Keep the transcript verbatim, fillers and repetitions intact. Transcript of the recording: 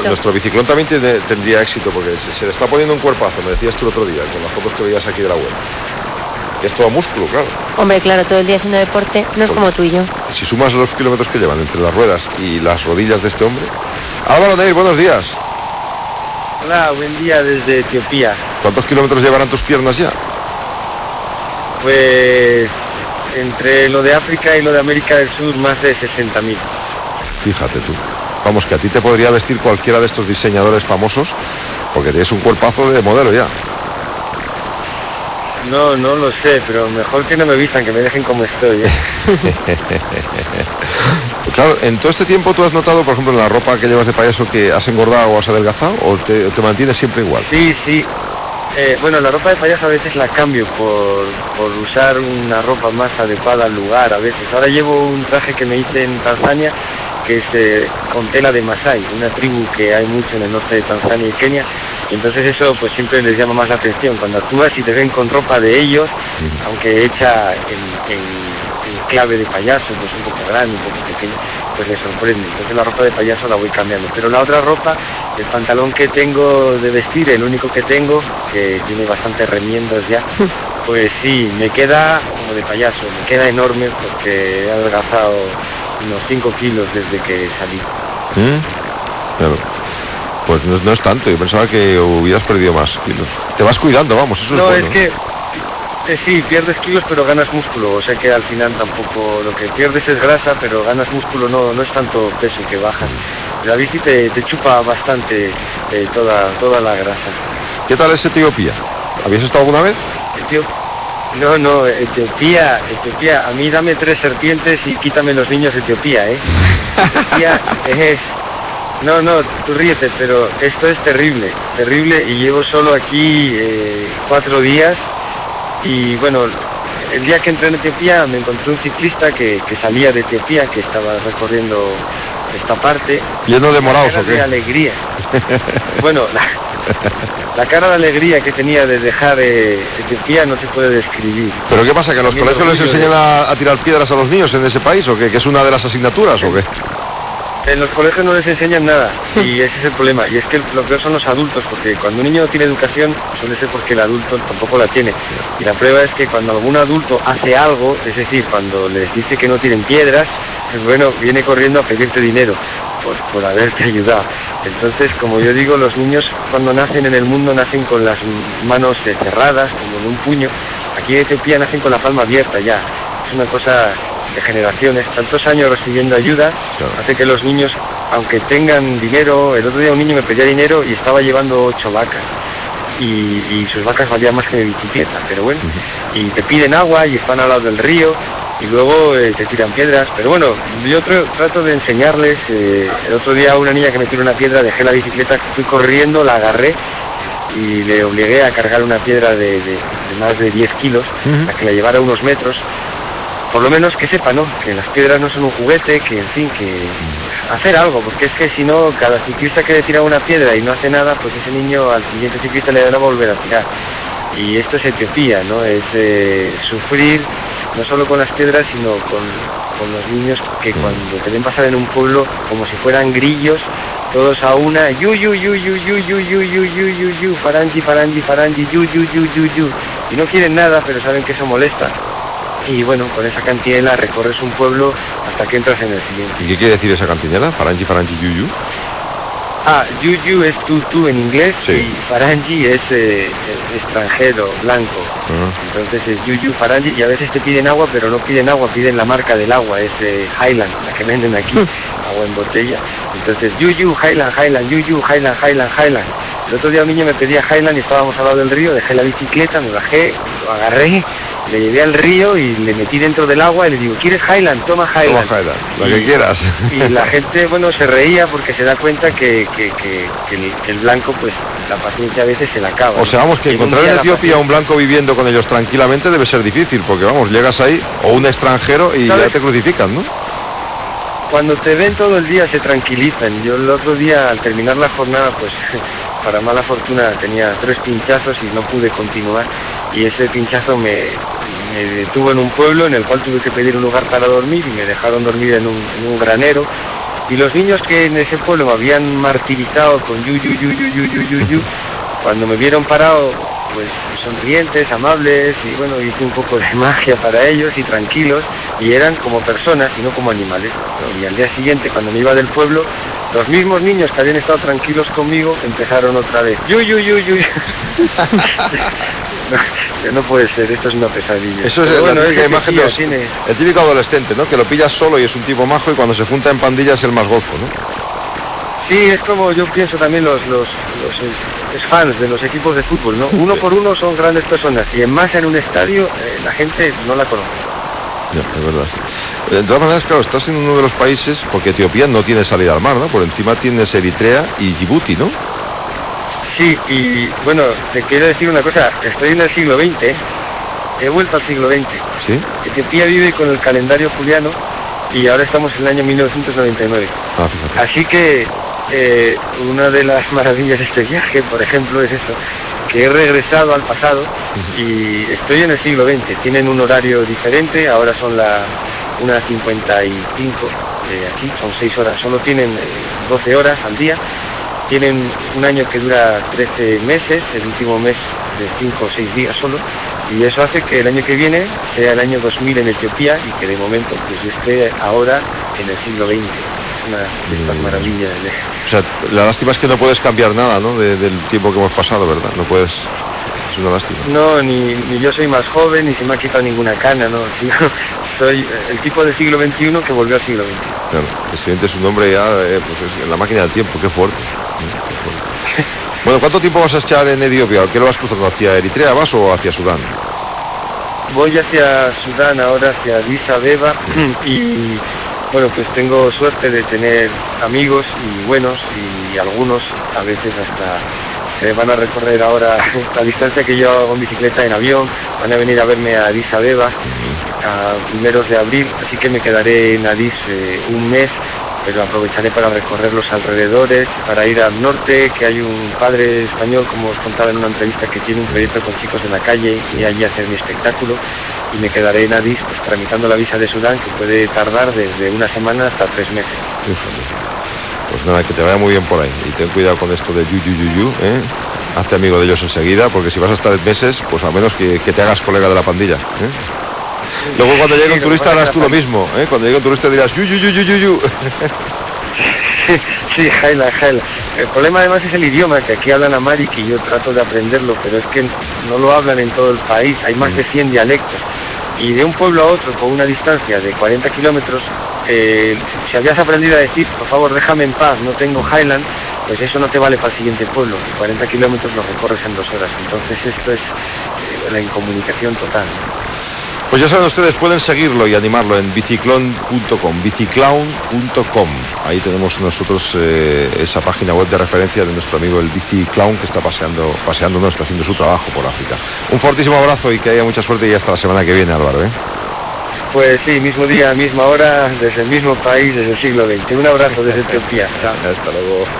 Nuestro biciclón también tiene, tendría éxito, porque se, se le está poniendo un cuerpazo, me decías tú el otro día, con las fotos que veías aquí de la web. Y es todo músculo, claro. Hombre, claro, todo el día haciendo deporte, no es como tú y yo. Si sumas los kilómetros que llevan entre las ruedas y las rodillas de este hombre... Álvaro Neil, buenos días. Hola, buen día desde Etiopía. ¿Cuántos kilómetros llevarán tus piernas ya? Pues entre lo de África y lo de América del Sur, más de sesenta mil. Fíjate tú. Vamos, que a ti te podría vestir cualquiera de estos diseñadores famosos, porque tienes un cuerpazo de modelo ya. No, no lo sé, pero mejor que no me vistan, que me dejen como estoy, ¿eh? Claro, en todo este tiempo tú has notado, por ejemplo, en la ropa que llevas de payaso, que has engordado o has adelgazado, o te, te mantienes siempre igual. Sí, sí. Eh, bueno, la ropa de payaso a veces la cambio por, por usar una ropa más adecuada al lugar, a veces. Ahora llevo un traje que me hice en Tanzania, que es eh, con tela de Masái, una tribu que hay mucho en el norte de Tanzania y Kenia, y entonces eso pues siempre les llama más la atención. Cuando actúas y te ven con ropa de ellos, uh-huh. aunque hecha en, en, en clave de payaso, pues un poco grande, un poco pequeño, pues les sorprende. Entonces la ropa de payaso la voy cambiando. Pero la otra ropa, el pantalón que tengo de vestir, el único que tengo, que tiene bastantes remiendos ya, pues sí, me queda como de payaso, me queda enorme porque he adelgazado unos cinco kilos desde que salí. ¿Mm? Claro. Pues no, no es tanto, yo pensaba que hubieras perdido más kilos. Te vas cuidando, vamos, eso no, es bueno. No, es que eh, sí, pierdes kilos pero ganas músculo, o sea que al final tampoco, lo que pierdes es grasa, pero ganas músculo, no no es tanto peso que bajas. La bici te, te chupa bastante eh, toda, toda la grasa. ¿Qué tal es Etiopía? ¿Habías estado alguna vez? Etiopía. No, no, Etiopía, Etiopía, a mí dame tres serpientes y quítame los niños de Etiopía, ¿eh? Etiopía es... No, no, tú ríete, pero esto es terrible, terrible, y llevo solo aquí eh, cuatro días, y bueno, el día que entré en Etiopía me encontré un ciclista que, que salía de Etiopía, que estaba recorriendo esta parte. ¿Lleno de moraos o qué? De alegría. Bueno, la, la cara de alegría que tenía de dejar eh, Etiopía no se puede describir. ¿Pero qué pasa, que en los También colegios les enseñan de... a, a tirar piedras a los niños en ese país, o qué? ¿Que es una de las asignaturas o qué? En los colegios no les enseñan nada, y ese es el problema, y es que lo peor son los adultos, porque cuando un niño no tiene educación suele ser porque el adulto tampoco la tiene, y la prueba es que cuando algún adulto hace algo, es decir, cuando les dice que no tienen piedras, pues bueno, viene corriendo a pedirte dinero por, por haberte ayudado. Entonces, como yo digo, los niños cuando nacen en el mundo nacen con las manos cerradas, como en un puño. Aquí en Etiopía nacen con la palma abierta ya, es una cosa de generaciones, tantos años recibiendo ayuda, claro. Hace que los niños, aunque tengan dinero, el otro día un niño me pedía dinero y estaba llevando ocho vacas, y, y sus vacas valían más que mi bicicleta, pero bueno, uh-huh. Y te piden agua y están al lado del río, y luego eh, te tiran piedras, pero bueno, yo tr- trato de enseñarles, eh, el otro día una niña que me tiró una piedra, dejé la bicicleta, fui corriendo, la agarré, y le obligué a cargar una piedra de, de, de más de diez kilos, uh-huh. A que la llevara unos metros. Por lo menos que sepa, ¿no? Que las piedras no son un juguete, que en fin, que hacer algo, porque es que si no, cada ciclista que le tira una piedra y no hace nada, pues ese niño al siguiente ciclista le dará a volver a tirar. Y esto es Etiopía, ¿no? Es eh, sufrir no solo con las piedras, sino con, con los niños que cuando te ven pasar en un pueblo como si fueran grillos, todos a una, yu yu yu yu yu yu yu yu yu yu yu, farangi, farangi, farangi, yu yu yu yu yu, y no quieren nada, pero saben que eso molesta. Y bueno, con esa cantinela recorres un pueblo hasta que entras en el siguiente. ¿Y qué quiere decir esa cantinela? Farangi, farangi, yuyu. Ah, yuyu es tú, tú en inglés, sí. Y farangi es eh, extranjero, blanco. Uh-huh. Entonces es yuyu, farangi, y a veces te piden agua, pero no piden agua, piden la marca del agua, es eh, Highland, la que venden aquí, agua en botella. Entonces yuyu, Highland, Highland, yuyu, Highland, Highland, Highland. El otro día un niño me pedía Highland y estábamos al lado del río, dejé la bicicleta, me bajé, lo agarré, le llevé al río y le metí dentro del agua y le digo, ¿quieres Highland? Toma Highland. Toma Highland, lo y, que quieras. Y la gente, bueno, se reía porque se da cuenta que, que, que, que el, el blanco, pues, la paciencia a veces se la acaba. O sea, vamos, que encontrar en Etiopía a un blanco viviendo con ellos tranquilamente debe ser difícil, porque vamos, llegas ahí, o un extranjero y ¿sabes? Ya te crucifican, ¿no? Cuando te ven todo el día se tranquilizan. Yo el otro día, al terminar la jornada, pues para mala fortuna tenía tres pinchazos y no pude continuar. Y ese pinchazo me, me detuvo en un pueblo en el cual tuve que pedir un lugar para dormir y me dejaron dormir en un, en un granero. Y los niños que en ese pueblo me habían martirizado con yu, yu, yu, yu, yu, yu, yu, yu, cuando me vieron parado, pues sonrientes, amables, y bueno, hice un poco de magia para ellos y tranquilos, y eran como personas y no como animales. Y al día siguiente, cuando me iba del pueblo, los mismos niños que habían estado tranquilos conmigo empezaron otra vez. ¡Yu, yu, yu, yu! no, no puede ser, esto es una pesadilla. Eso es Pero la bueno, típica es imagen de los, tiene... el típico adolescente, ¿no? Que lo pillas solo y es un tipo majo y cuando se junta en pandilla es el más golfo, ¿no? Sí, es como yo pienso también los, los, los eh, fans de los equipos de fútbol, ¿no? Uno sí. por uno son grandes personas y en masa en un estadio eh, la gente no la conoce. Ya, es verdad, sí. De todas maneras, claro, estás en uno de los países, porque Etiopía no tiene salida al mar, ¿no? Por encima tienes Eritrea y Djibouti, ¿no? Sí, y bueno, te quiero decir una cosa, estoy en el siglo veinte, he vuelto al siglo veinte. Sí. Etiopía vive con el calendario juliano y ahora estamos en el año mil novecientos noventa y nueve. Ah, fíjate. Así que eh, una de las maravillas de este viaje, por ejemplo, es eso, que he regresado al pasado y estoy en el siglo veinte. Tienen un horario diferente, ahora son las una cincuenta y cinco eh, aquí, son seis horas, solo tienen eh, doce horas al día. Tienen un año que dura trece meses, el último mes de cinco o seis días solo, y eso hace que el año que viene sea el año dos mil en Etiopía y que de momento pues yo esté ahora en el siglo veinte. Es una de estas maravillas. De... O sea, la lástima es que no puedes cambiar nada, ¿no? De, del tiempo que hemos pasado, ¿verdad? No puedes... Es una lástima. No, ni, ni yo soy más joven, ni se me ha quitado ninguna cana, ¿no? Soy el tipo del siglo veintiuno que volvió al siglo veinte. Claro, el presidente es un hombre ya, eh, pues es en la máquina del tiempo, qué fuerte. Qué fuerte. Bueno, ¿cuánto tiempo vas a echar en Etiopía? ¿Qué lo vas cruzando? ¿Hacia Eritrea vas o hacia Sudán? Voy hacia Sudán, ahora hacia Addis Abeba, y bueno, pues tengo suerte de tener amigos y buenos, y algunos a veces hasta se van a recorrer ahora la distancia que yo hago en bicicleta en avión, van a venir a verme a Addis Abeba a primeros de abril, así que me quedaré en Addis eh, un mes, pero aprovecharé para recorrer los alrededores, para ir al norte, que hay un padre español, como os contaba en una entrevista, que tiene un proyecto con chicos en la calle y allí hacer mi espectáculo, y me quedaré en Addis pues, tramitando la visa de Sudán, que puede tardar desde una semana hasta tres meses. Pues nada, que te vaya muy bien por ahí, y ten cuidado con esto de yu yu yu yu, ¿eh? Hazte amigo de ellos enseguida, porque si vas a estar meses, pues al menos que, que te hagas colega de la pandilla, ¿eh? Luego cuando llegue un turista harás tú lo mismo, ¿eh? Cuando llegue un turista dirás yu yu yu yu yu yu. Sí, jaila, jaila. El problema además es el idioma, que aquí hablan amharic y yo trato de aprenderlo, pero es que no lo hablan en todo el país, hay más de cien dialectos. Y de un pueblo a otro, con una distancia de cuarenta kilómetros, eh, si habías aprendido a decir, por favor, déjame en paz, no tengo Highland, pues eso no te vale para el siguiente pueblo. cuarenta kilómetros los recorres en dos horas. Entonces esto es eh, la incomunicación total. Pues ya saben ustedes, pueden seguirlo y animarlo en biciclón punto com, biciclown punto com. Ahí tenemos nosotros eh, esa página web de referencia de nuestro amigo el Biciclown, que está paseando, paseando, no, está haciendo su trabajo por África. Un fortísimo abrazo y que haya mucha suerte, y hasta la semana que viene, Álvaro, ¿eh? Pues sí, mismo día, misma hora, desde el mismo país, desde el siglo veinte. Un abrazo desde Etiopía. Hasta luego.